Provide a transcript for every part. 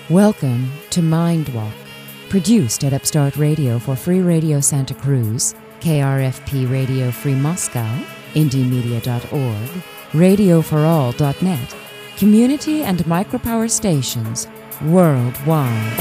Welcome to Mindwalk, produced at Upstart Radio for Free Radio Santa Cruz, KRFP Radio Free Moscow, indiemedia.org, radioforall.net, community and micropower stations worldwide.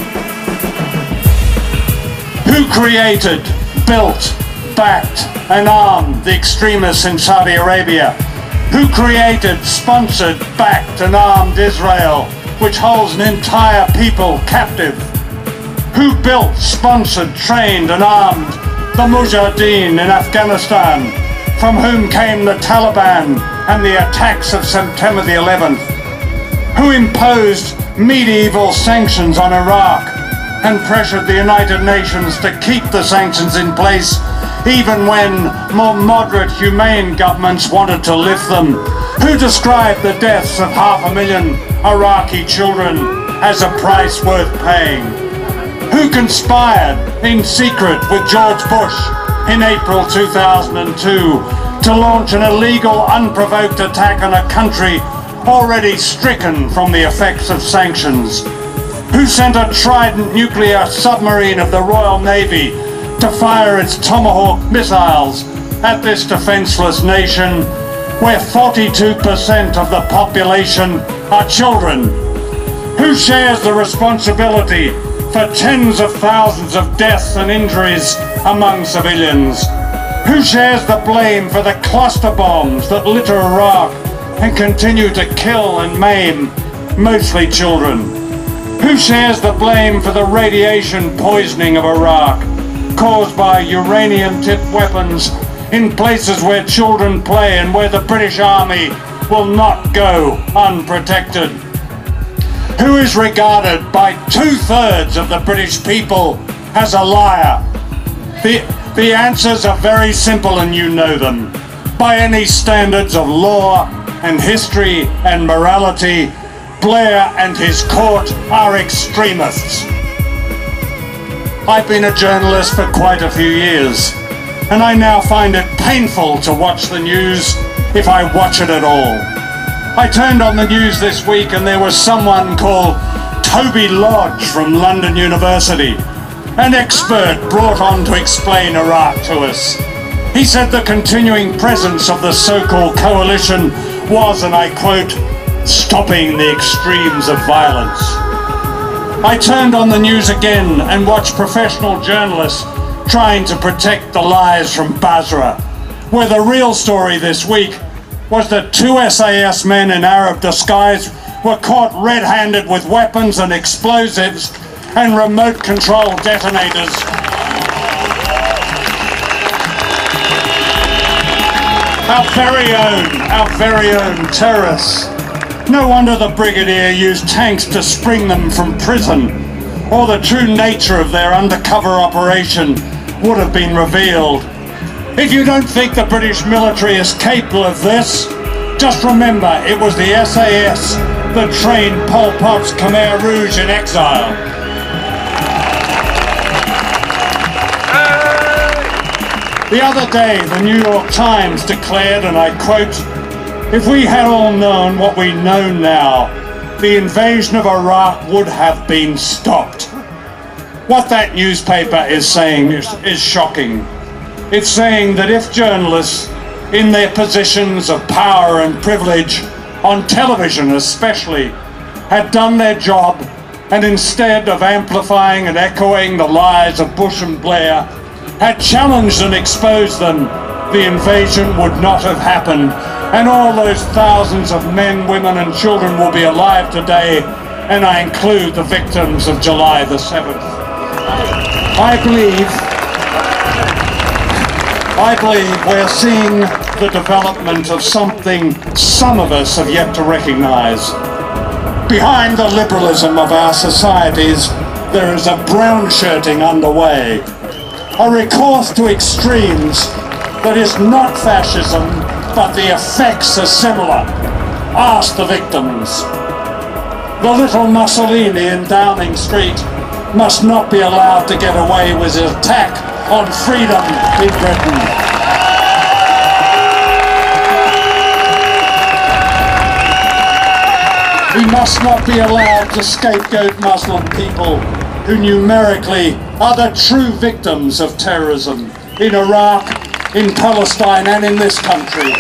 Who created, built, backed, and armed the extremists in Saudi Arabia? Who created, sponsored, backed, and armed Israel, which holds an entire people captive? Who built, sponsored, trained, and armed the Mujahideen in Afghanistan, from whom came the Taliban and the attacks of September the 11th? Who imposed medieval sanctions on Iraq and pressured the United Nations to keep the sanctions in place even when more moderate, humane governments wanted to lift them? Who described the deaths of 500,000 Iraqi children as a price worth paying? Who conspired in secret with George Bush in April 2002 to launch an illegal, unprovoked attack on a country already stricken from the effects of sanctions? Who sent a Trident nuclear submarine of the Royal Navy to fire its Tomahawk missiles at this defenseless nation where 42% of the population are children? Who shares the responsibility for tens of thousands of deaths and injuries among civilians? Who shares the blame for the cluster bombs that litter Iraq and continue to kill and maim mostly children? Who shares the blame for the radiation poisoning of Iraq caused by uranium-tipped weapons in places where children play and where the British Army will not go unprotected? Who is regarded by 2/3 of the British people as a liar? The answers are very simple, and you know them. By any standards of law and history and morality, Blair and his court are extremists. I've been a journalist for quite a few years, and I now find it painful to watch the news, if I watch it at all. I turned on the news this week and there was someone called Toby Lodge from London University, an expert brought on to explain Iraq to us. He said the continuing presence of the so-called coalition was, and I quote, stopping the extremes of violence. I turned on the news again and watched professional journalists trying to protect the lies from Basra, where the real story this week was that 2 SAS men in Arab disguise were caught red-handed with weapons and explosives and remote control detonators. Our very own terrorists. No wonder the brigadier used tanks to spring them from prison, or the true nature of their undercover operation would have been revealed. If you don't think the British military is capable of this, just remember it was the SAS that trained Pol Pot's Khmer Rouge in exile. The other day, the New York Times declared, and I quote, "If we had all known what we know now, the invasion of Iraq would have been stopped." What that newspaper is saying is shocking. It's saying that if journalists in their positions of power and privilege, on television especially, had done their job, and instead of amplifying and echoing the lies of Bush and Blair, had challenged and exposed them, the invasion would not have happened, and all those thousands of men, women and children will be alive today, and I include the victims of July the 7th. I believe we're seeing the development of something some of us have yet to recognize. Behind the liberalism of our societies, there is a brown-shirting underway, a recourse to extremes that is not fascism, but the effects are similar. Ask the victims. The little Mussolini in Downing Street must not be allowed to get away with his attack on freedom in Britain. He must not be allowed to scapegoat Muslim people who numerically are the true victims of terrorism in Iraq, in Palestine and in this country.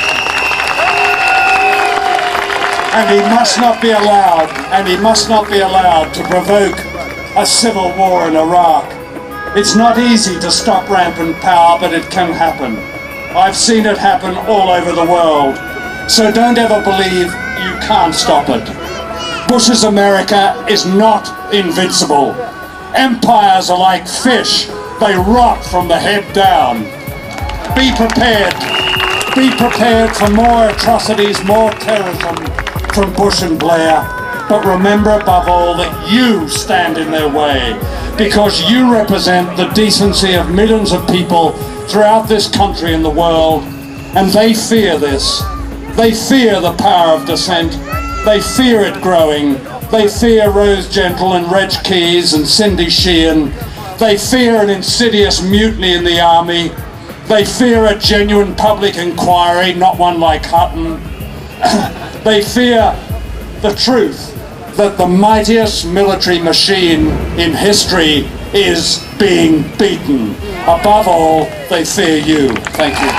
And he must not be allowed to provoke a civil war in Iraq. It's not easy to stop rampant power, but it can happen. I've seen it happen all over the world. So don't ever believe you can't stop it. Bush's America is not invincible. Empires are like fish. They rot from the head down. Be prepared. Be prepared for more atrocities, more terrorism from Bush and Blair. But remember above all that you stand in their way, because you represent the decency of millions of people throughout this country and the world, and they fear this. They fear the power of dissent. They fear it growing. They fear Rose Gentle and Reg Keys and Cindy Sheehan. They fear an insidious mutiny in the army. They fear a genuine public inquiry, not one like Hutton. They fear the truth that the mightiest military machine in history is being beaten. Above all, they fear you. Thank you.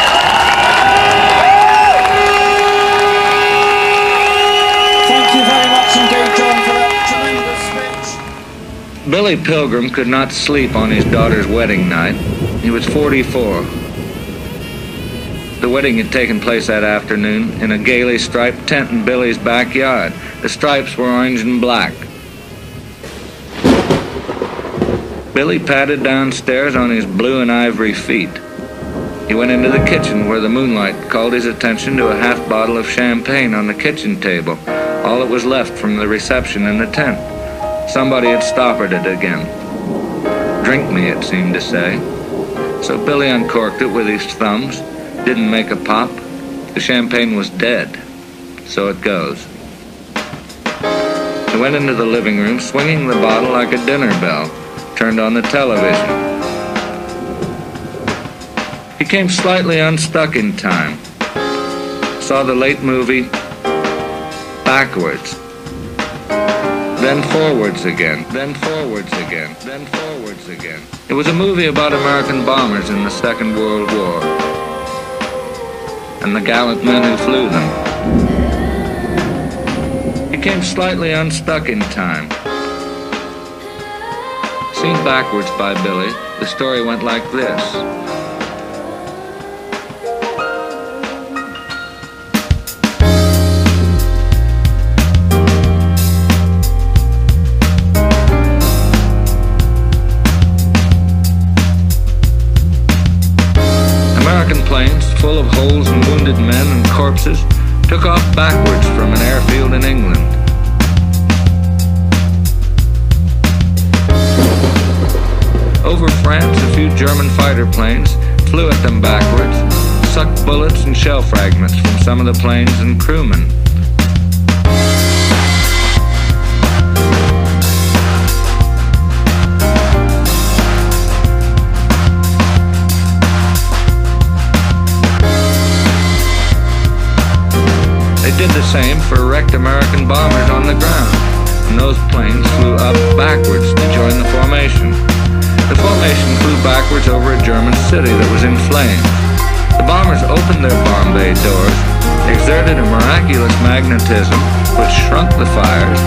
Thank you very much indeed, John, for that tremendous speech. Billy Pilgrim could not sleep on his daughter's wedding night. He was 44. The wedding had taken place that afternoon in a gaily striped tent in Billy's backyard. The stripes were orange and black. Billy padded downstairs on his blue and ivory feet. He went into the kitchen where the moonlight called his attention to a half bottle of champagne on the kitchen table, all that was left from the reception in the tent. Somebody had stoppered it again. Drink me, it seemed to say. So Billy uncorked it with his thumbs, didn't make a pop. The champagne was dead. So it goes. He went into the living room, swinging the bottle like a dinner bell, turned on the television. He came slightly unstuck in time. Saw the late movie backwards. Then forwards again, then forwards again, then forwards again. It was a movie about American bombers in the Second World War and the gallant men who flew them. He came slightly unstuck in time. Seen backwards by Billy, the story went like this. American planes full of holes and wounded men and corpses took off backwards from an airfield in England. Over France, a few German fighter planes flew at them backwards, sucked bullets and shell fragments from some of the planes and crewmen. They did the same for wrecked American bombers on the ground, and those planes flew up backwards to join the formation. The formation flew backwards over a German city that was in flames. The bombers opened their bomb bay doors, exerted a miraculous magnetism which shrunk the fires,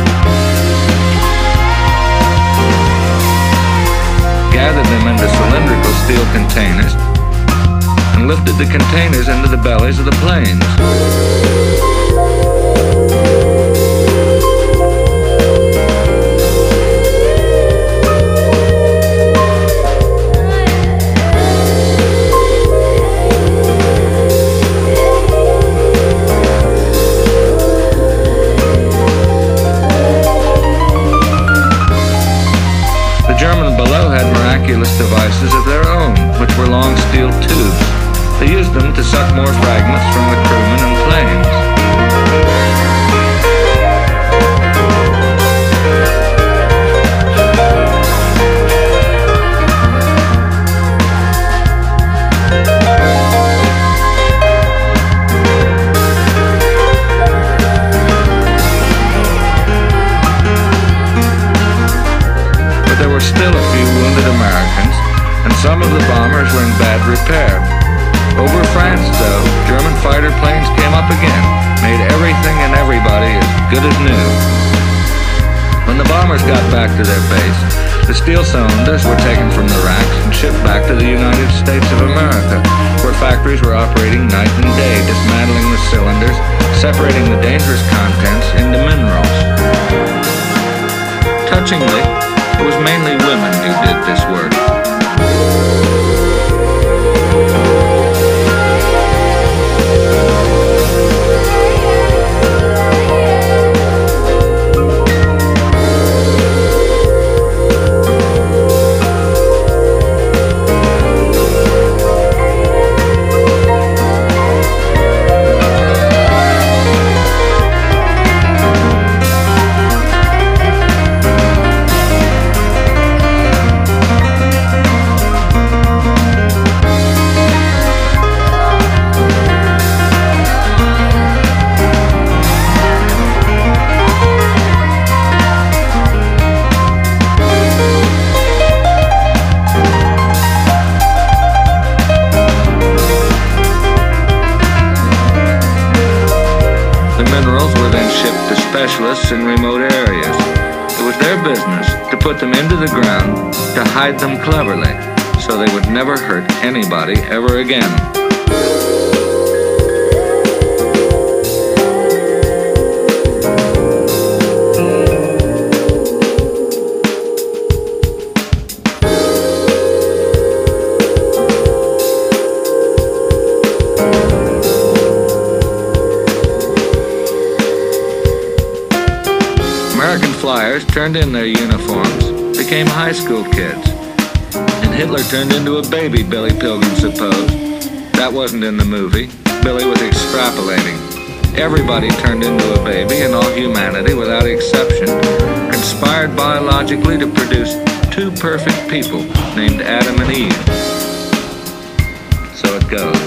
gathered them into cylindrical steel containers, and lifted the containers into the bellies of the planes. Devices of their own, which were long steel tubes. They used them to suck more fragments from the crewmen and planes. still a few wounded Americans, and some of the bombers were in bad repair. Over France, though, German fighter planes came up again, made everything and everybody as good as new. When the bombers got back to their base, the steel cylinders were taken from the racks and shipped back to the United States of America, where factories were operating night and day, dismantling the cylinders, separating the dangerous contents into minerals. Touchingly, it was mainly women who did this work. Specialists in remote areas. It was their business to put them into the ground, to hide them cleverly, so they would never hurt anybody ever again. Flyers turned in their uniforms, became high school kids, and Hitler turned into a baby, Billy Pilgrim supposed. That wasn't in the movie. Billy was extrapolating. Everybody turned into a baby, and all humanity, without exception, conspired biologically to produce two perfect people named Adam and Eve. So it goes.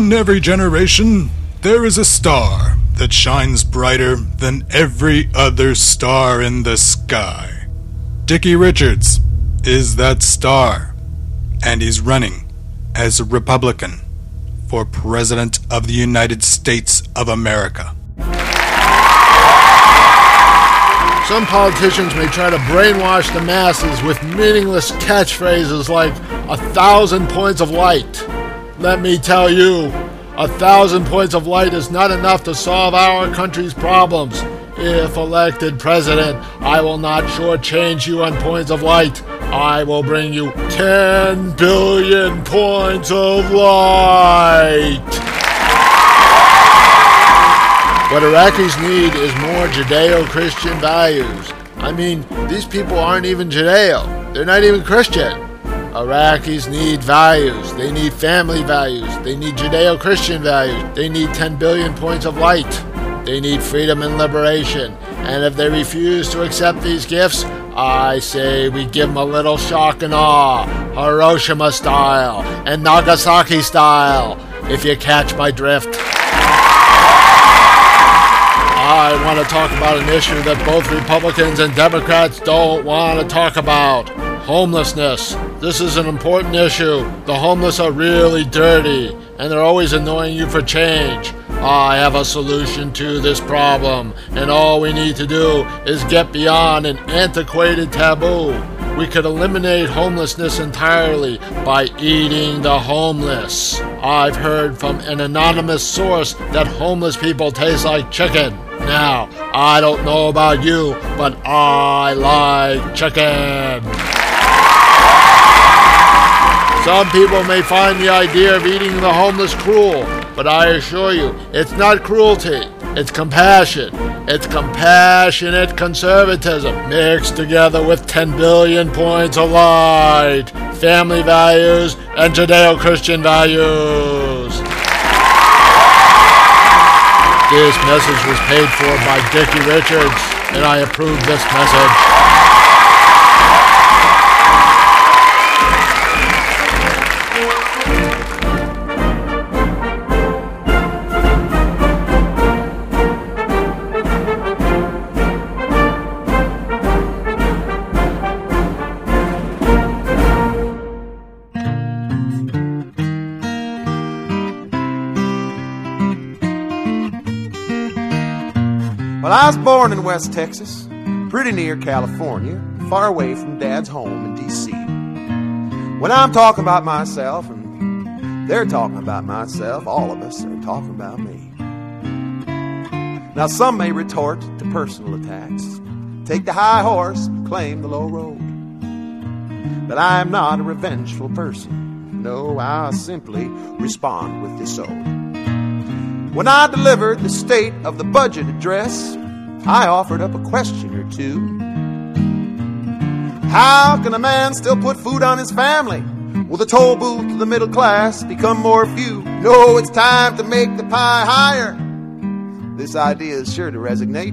In every generation, there is a star that shines brighter than every other star in the sky. Dickie Richards is that star, and he's running as a Republican for President of the United States of America. Some politicians may try to brainwash the masses with meaningless catchphrases like 1,000 points of light. Let me tell you, 1,000 points of light is not enough to solve our country's problems. If elected president, I will not shortchange you on points of light. I will bring you 10 billion points of light. What Iraqis need is more Judeo-Christian values. I mean, these people aren't even Judeo. They're not even Christian. Iraqis need values. They need family values. They need Judeo-Christian values. They need 10 billion points of light. They need freedom and liberation. And if they refuse to accept these gifts, I say we give them a little shock and awe, Hiroshima style and Nagasaki style, if you catch my drift. I want to talk about an issue that both Republicans and Democrats don't want to talk about. Homelessness. This is an important issue. The homeless are really dirty, and they're always annoying you for change. I have a solution to this problem, and all we need to do is get beyond an antiquated taboo. We could eliminate homelessness entirely by eating the homeless. I've heard from an anonymous source that homeless people taste like chicken. Now, I don't know about you, but I like chicken. Some people may find the idea of eating the homeless cruel, but I assure you, it's not cruelty, it's compassion. It's compassionate conservatism mixed together with 10 billion points of light, family values, and Judeo-Christian values. This message was paid for by Dickie Richards, and I approve this message. Well, I was born in West Texas, pretty near California, far away from Dad's home in D.C. When I'm talking about myself and they're talking about myself, all of us are talking about me. Now, some may retort to personal attacks, take the high horse and claim the low road. But I am not a revengeful person. No, I simply respond with this ode. When I delivered the State of the Budget address, I offered up a question or two. How can a man still put food on his family? Will the toll booth to the middle class become more few? No, it's time to make the pie higher. This idea is sure to resonate.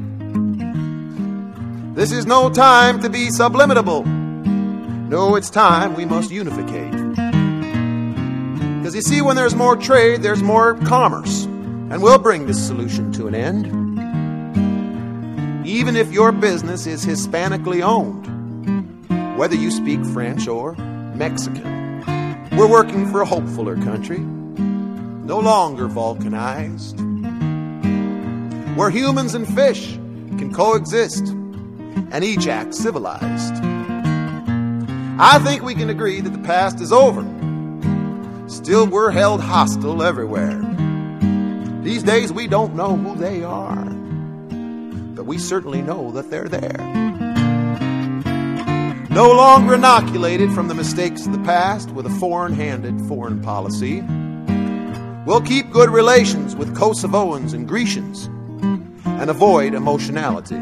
This is no time to be subliminal. No, it's time we must unificate. Because you see, when there's more trade, there's more commerce. And we'll bring this solution to an end. Even if your business is Hispanically owned, whether you speak French or Mexican, we're working for a hopefuller country, no longer vulcanized, where humans and fish can coexist and each act civilized. I think we can agree that the past is over. Still, we're held hostile everywhere. These days we don't know who they are, but we certainly know that they're there. No longer inoculated from the mistakes of the past with a foreign-handed foreign policy, we'll keep good relations with Kosovoans and Grecians and avoid emotionality.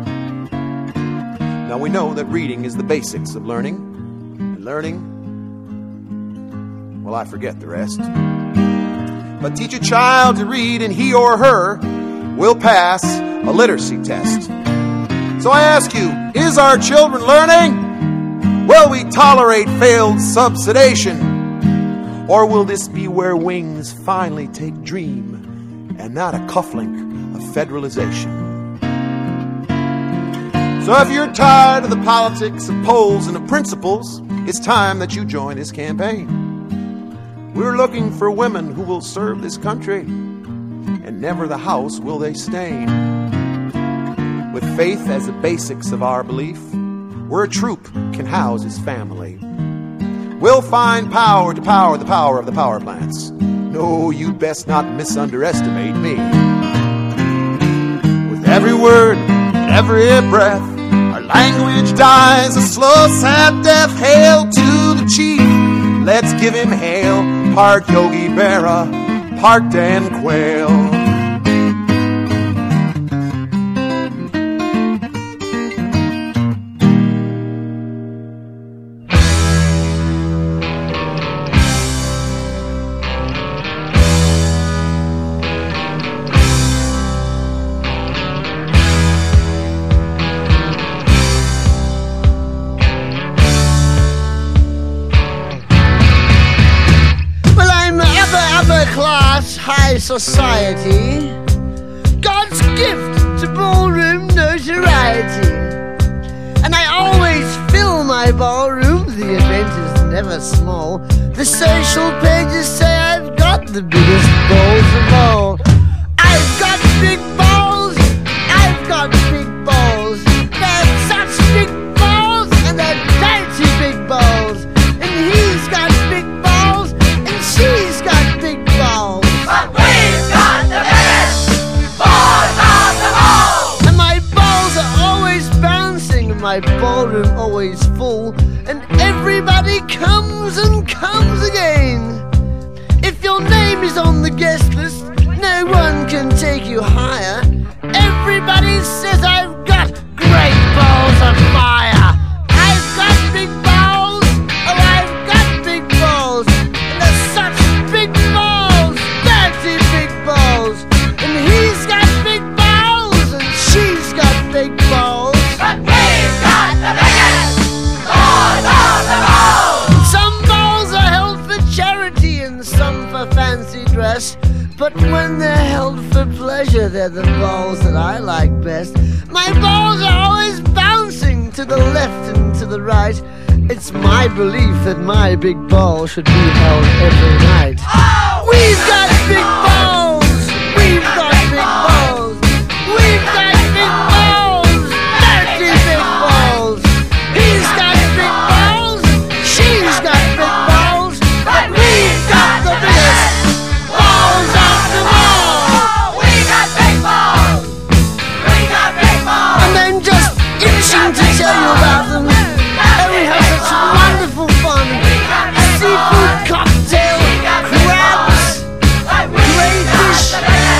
Now we know that reading is the basics of learning, and learning, well, I forget the rest. But teach a child to read and he or her will pass a literacy test. So I ask you, is our children learning? Will we tolerate failed subsidization? Or will this be where wings finally take dream and not a cufflink of federalization? So if you're tired of the politics of polls and of principles, it's time that you join this campaign. We're looking for women who will serve this country, and never the house will they stain. With faith as the basics of our belief, where a troop can house his family, we'll find power to power the power of the power plants. No, you'd best not misunderestimate me. With every word, every breath, our language dies a slow, sad death. Hail to the chief, let's give him hail. Part Yogi Berra, part Dan Quayle. High society, God's gift to ballroom notoriety. And I always fill my ballroom, the event is never small. The social pages say I've got the biggest balls of all. I've got big balls, I've got big balls. They're such big balls, and they're dirty big balls. And he's got big balls, and she's got big balls. But we've got the biggest balls of them all! And my balls are always bouncing, and my ballroom always full. And everybody comes and comes again. If your name is on the guest list, no one can take you higher. Everybody says I've got great balls of fire. I've got big balls, oh I've got big balls. And they're such big balls, dirty big balls. And he's got big balls, and she's got big balls. But we've got the biggest balls of them all! Some balls are held for charity and some for fancy dress. But when they're held for pleasure, they're the balls that I like best. My balls are always bouncing to the left and to the right. It's my belief that my big ball should be held every night. Oh, We've got big balls! We've got big balls! We've got big balls! Dirty big balls! He's got big balls! She's got big balls! But we've got the biggest balls of them all! we got big balls! We got big balls! And I'm just itching to tell you about them. And we have such wonderful fun. Seafood cocktail, crabs, crayfish.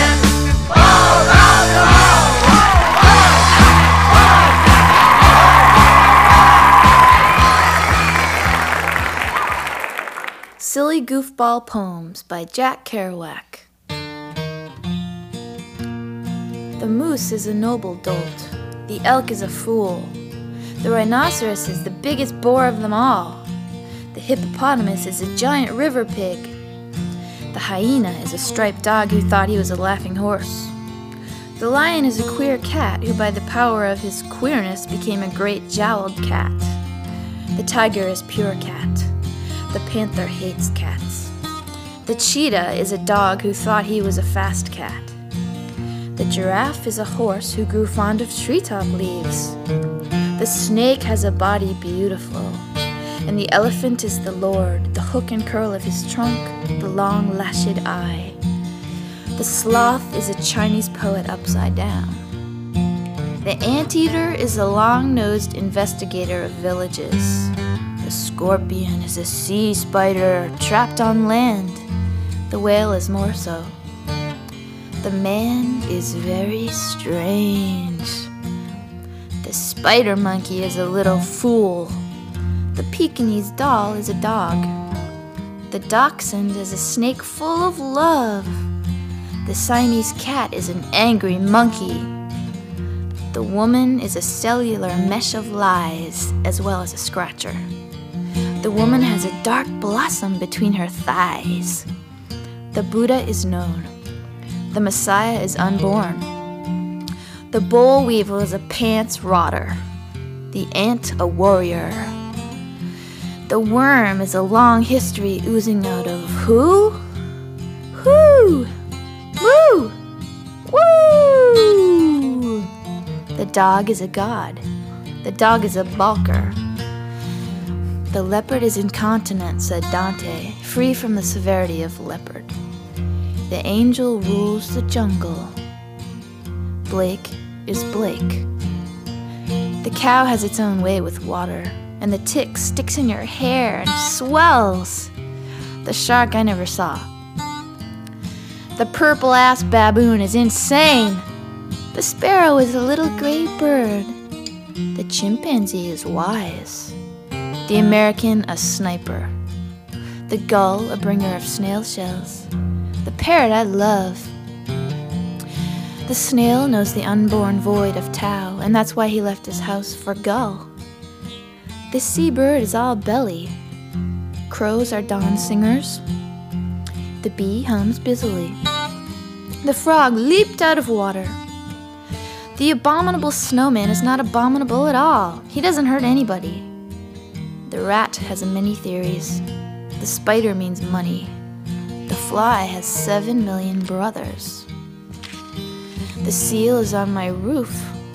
Balls of them all! Silly Goofball Poems by Jack Kerouac. The moose is a noble dolt. The elk is a fool. The rhinoceros is the biggest bore of them all. The hippopotamus is a giant river pig. The hyena is a striped dog who thought he was a laughing horse. The lion is a queer cat who by the power of his queerness became a great jowled cat. The tiger is pure cat. The panther hates cats. The cheetah is a dog who thought he was a fast cat. The giraffe is a horse who grew fond of treetop leaves. The snake has a body beautiful, and the elephant is the lord, the hook and curl of his trunk, the long lashed eye. The sloth is a Chinese poet upside down. The anteater is a long-nosed investigator of villages. The scorpion is a sea spider trapped on land. The whale is more so. The man is very strange. The spider monkey is a little fool. The Pekingese doll is a dog. The dachshund is a snake full of love. The Siamese cat is an angry monkey. The woman is a cellular mesh of lies as well as a scratcher. The woman has a dark blossom between her thighs. The Buddha is known. The Messiah is unborn. The boll weevil is a pants rotter. The ant a warrior. The worm is a long history oozing out of who? Who? Woo! Woo! The dog is a god. The dog is a balker. The leopard is incontinent, said Dante, free from the severity of leopard. The angel rules the jungle. Blake is Blake. The cow has its own way with water, and the tick sticks in your hair and swells. The shark I never saw. The purple-ass baboon is insane. The sparrow is a little gray bird. The chimpanzee is wise. The American a sniper. The gull a bringer of snail shells. The parrot I love. The snail knows the unborn void of Tao, and that's why he left his house for gull. The seabird is all belly. Crows are dawn singers. The bee hums busily. The frog leaped out of water. The abominable snowman is not abominable at all. He doesn't hurt anybody. The rat has many theories. The spider means money. The fly has 7 million brothers. The seal is on my roof.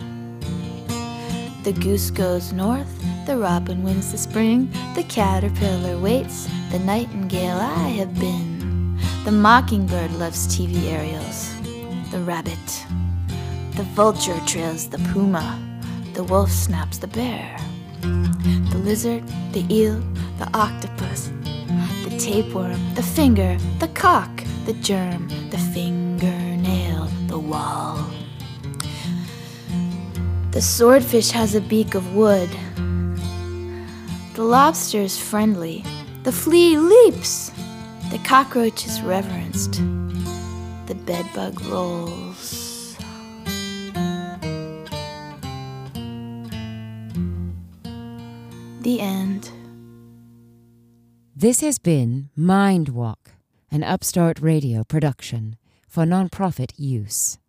The goose goes north. The robin wins the spring. The caterpillar waits. The nightingale I have been. The mockingbird loves TV aerials. The rabbit. The vulture trails the puma. The wolf snaps the bear. The lizard, the eel, the octopus, the tapeworm, the finger, the cock, the germ, the fingernail, the wall. The swordfish has a beak of wood. The lobster is friendly. The flea leaps. The cockroach is reverenced. The bedbug rolls. The end. This has been Mind Walk, an Upstart Radio production for non-profit use.